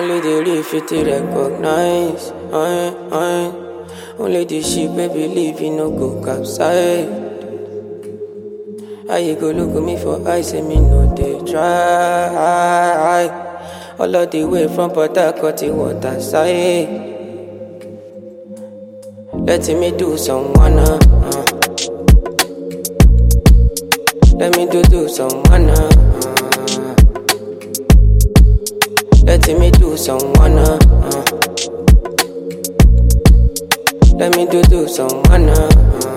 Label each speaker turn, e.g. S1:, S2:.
S1: Only the real fit to recognize. Only the ship we believe in no go capsize. How you go look at me for eyes and me no they try. All of the way from Port Harcourt to water side. Let me do someone. Let me do someone. Let me do someone. Let me do someone.